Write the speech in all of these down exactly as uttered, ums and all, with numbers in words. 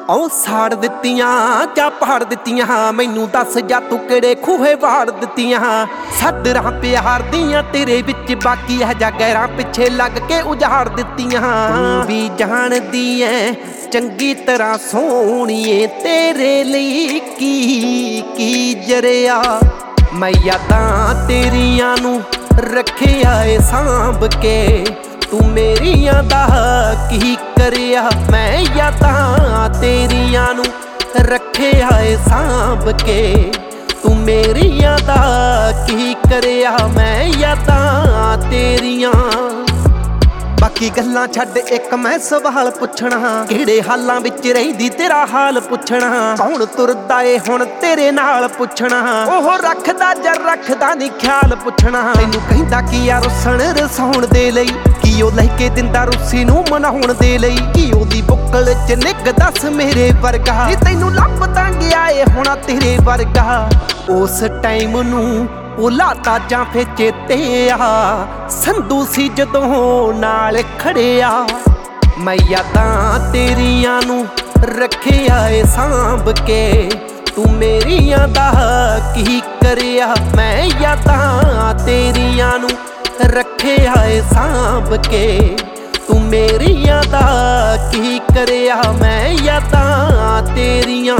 ਉਹ ਸਾੜ ਦਿੱਤੀਆਂ ਜਾਂ ਪਹਾੜ ਦਿੱਤੀਆਂ, ਮੈਨੂੰ ਦੱਸ ਜਾ ਤੂੰ ਕਿਹੜੇ ਖੂਹੇ ਵਾੜ ਦਿੱਤੀਆਂ। ਸਾਡਰਾਂ ਪਿਆਰ ਦੀਆਂ ਤੇਰੇ ਵਿੱਚ ਬਾਕੀ ਹੈ ਜਾਂ ਗੈਰਾਂ ਪਿੱਛੇ ਲੱਗ ਕੇ ਉਜਾੜ ਦਿੱਤੀਆਂ। ਤੂੰ ਵੀ ਜਾਣਦੀ ਐ ਚੰਗੀ ਤਰ੍ਹਾਂ ਸੋਹਣੀਏ ਤੇਰੇ ਲਈ ਕੀ ਕੀ ਜਰਿਆ। ਮੈਂ ਯਾਦਾਂ ਤੇਰੀਆਂ ਨੂੰ ਰੱਖਿਆ ਏ ਸਾਂਭ ਕੇ, ਤੂੰ ਮੇਰੀਆਂ ਦਾ ਕੀ ਕਰਿਆ। ਮੈਂ ਯਾਦਾਂ ਤੇਰੀਆਂ ਨੂੰ ਰੱਖਿਆ ਏ ਸਾਂਭ ਕੇ, ਤੂੰ ਮੇਰੀਆਂ ਦਾ ਕੀ ਕਰਿਆ। ਮੈਂ ਯਾਦਾਂ ਤੇਰੀਆਂ। ਬਾਕੀ ਗੱਲਾਂ ਛੱਡ ਇੱਕ ਮੈਂ ਸਵਾਲ ਪੁੱਛਣਾ, ਕਿਹੜੇ ਹਾਲਾਂ ਵਿੱਚ ਰਹਿੰਦੀ ਤੇਰਾ ਹਾਲ ਪੁੱਛਣਾ। ਕੌਣ ਤੁਰਦਾ ਏ ਹੁਣ ਤੇਰੇ ਨਾਲ ਪੁੱਛਣਾ, ਉਹ ਰੱਖਦਾ ਜਾਂ ਰੱਖਦਾ ਨੀ ਖਿਆਲ ਪੁੱਛਣਾ। ਤੈਨੂੰ ਕਹਿੰਦਾ ਕੀ ਆ ਰੁੱਸਣ ਰਸਾਉਣ ਦੇ ਲਈ, ਕੀ ਉਹ ਲੈ ਕੇ ਦਿੰਦਾ ਰੁੱਸੀ ਨੂੰ ਮਨਾਉਣ ਦੇ ਲਈ। ਕੀ ਉਹਦੀ ਬੁੱਕਲ ਚ ਨਿੱਘ ਦੱਸ ਮੇਰੇ ਵਰਗਾ, ਨੀ ਤੈਨੂੰ ਲੱਭਦਾ ਗਿਆ ਏ ਹੋਣਾ ਤੇਰੇ ਵਰਗਾ। ਉਸ ਟਾਈਮ ਨੂੰ ਭੁਲਾਤਾ ਜਾਂ ਫੇ ਚੇਤੇ ਆ, ਸੰਧੂ ਸੀ ਜਦੋਂ ਨਾਲ ਖੜਿਆ। ਮੈਂ ਯਾਦਾਂ ਤੇਰੀਆਂ ਨੂੰ ਰੱਖਿਆ ਏ ਸਾਂਭ ਕੇ, ਤੂੰ ਮੇਰੀਆਂ ਦਾ ਕੀ ਕਰਿਆ। ਮੈਂ ਯਾਦਾਂ ਤੇਰੀਆਂ ਨੂੰ ਰੱਖਿਆ ਏ ਸਾਂਭ ਕੇ, ਤੂੰ ਮੇਰੀਆਂ ਦਾ ਕੀ ਕਰਿਆ। ਮੈਂ ਯਾਦਾਂ ਤੇਰੀਆਂ।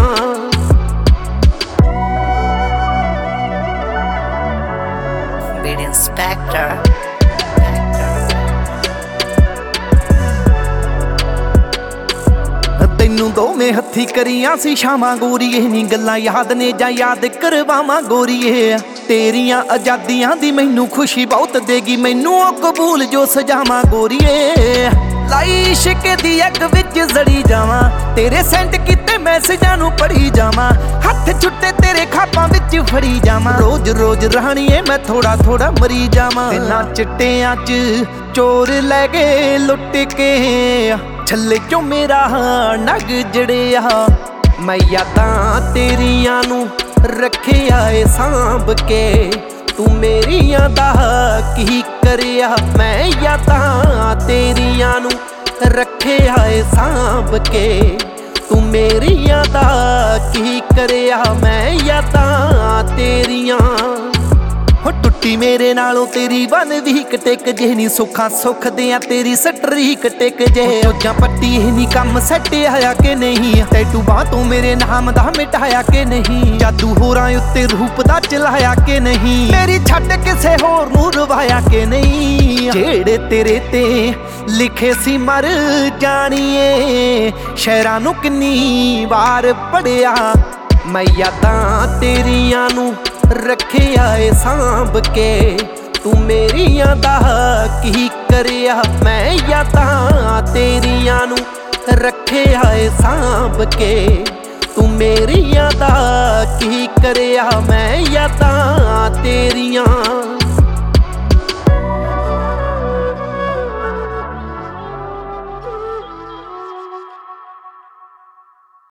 Inspector ਤੈਨੂੰ ਦੋਵੇਂ ਹੱਥੀ ਕਰੀਆਂ ਸੀ ਸ਼ਾਮਾਂ ਗੋਰੀਏ, ਨੀ ਗੱਲਾਂ ਯਾਦ ਨੇ ਜਾਂ ਯਾਦ ਕਰਵਾਵਾਂ ਗੋਰੀਏ। ਤੇਰੀਆਂ ਆਜ਼ਾਦੀਆਂ ਦੀ ਮੈਨੂੰ ਖੁਸ਼ੀ ਬਹੁਤ ਦੇਗੀ, ਮੈਨੂੰ ਉਹ ਕਬੂਲ ਜੋ ਸਜਾਵਾਂ ਗੋਰੀਏ। ਲਾਈ ਇਸ਼ਕ ਦੀ ਅੱਗ ਵਿੱਚ ਜ਼ੜੀ ਜਾਵਾਂ, ਤੇਰੇ ਸੈਂਡ ਕੀਤੇ ਮੈਸੇਜਾਂ ਨੂੰ ਪੜ੍ਹੀ ਜਾਵਾਂ। ਹੱਥ ਛੁੱਟੇ ਤੇਰੇ ਖਾਪਾਂ ਵਿੱਚ ਫੜੀ ਜਾਵਾਂ, ਰੋਜ਼ ਰੋਜ਼ ਰਾਣੀਏ ਮੈਂ ਥੋੜਾ ਥੋੜਾ ਮਰੀ ਜਾਵਾਂ। ਤਿੰਨਾਂ ਚਿੱਟਿਆਂ ਚ ਚੋਰ ਲੈ ਗਏ ਲੁੱਟ ਕੇ, ਛੱਲੇ ਚੋਂ ਮੇਰਾ ਨਗ ਜੜਿਆ। ਮੈਂ ਯਾਦਾਂ ਤੇਰੀਆਂ ਨੂੰ ਰੱਖਿਆ ਏ ਸਾਂਭ ਕੇ, ਤੂੰ ਮੇਰੀਆਂ ਦਾ ਕੀ ਕਰਿਆ। ਮੈਂ ਯਾਦਾਂ ਤੇਰੀਆਂ ਨੂੰ ਰੱਖਿਆ ਏ ਸਾਂਭ ਕੇ, ਤੂੰ ਮੇਰੀਆਂ ਦਾ ਕੀ ਕਰਿਆ। ਮੈਂ ਯਾਦਾਂ ਤੇਰੀਆਂ। ਹੋ ਟੁੱਟੀ ਮੇਰੇ ਨਾਲੋਂ ਤੇਰੀ ਬਨ ਵੀ ਟਿਕ ਜੇ, ਨੀ ਸੁੱਖਾਂ ਸੁੱਖ ਦਿਆਂ ਤੇਰੀ ਸਟਰੀਕ ਟਿਕ ਜੇ। ਜਾਂ ਪੱਟੀ ਨੀ ਕੰਮ ਸੱਟਿਆ ਕਿ ਨਹੀਂ, ਟੈਟੂ ਬਾਹ ਤੋਂ ਮੇਰੇ ਨਾਮ ਦਾ ਮਿਟਾਇਆ ਕਿ ਨਹੀਂ। ਜਾਦੂ ਹੋਰਾਂ ਉੱਤੇ ਰੂਪ ਦਾ ਚਲਾਇਆ ਕਿ ਨਹੀਂ, ਮੇਰੀ ਛੱਡ ਕਿਸੇ ਹੋਰ ਨੂੰ ਰਵਾਇਆ ਕਿ ਨਹੀਂ। ਜਿਹੜੇ ਤੇਰੇ ਤੇ ਲਿਖੇ ਸੀ ਮਰ ਜਾਣੀਏ, ਸ਼ਹਿਰਾਂ ਨੂੰ ਕਿੰਨੀ ਵਾਰ ਪੜਿਆ। ਮੈਂ ਯਾਦਾਂ ਤੇਰੀਆਂ ਨੂੰ ਰੱਖਿਆ ਏ ਸਾਂਭ ਕੇ, ਤੂੰ ਮੇਰੀਆਂ ਦਾ ਕੀ ਕਰਿਆ। ਮੈਂ ਯਾਦਾਂ ਤੇਰੀਆਂ ਨੂੰ ਰੱਖਿਆ ਏ ਸਾਂਭ ਕੇ, ਤੂੰ ਮੇਰੀਆਂ ਦਾ ਕੀ ਕਰਿਆ। ਮੈਂ ਯਾਦਾਂ ਤੇਰੀਆਂ।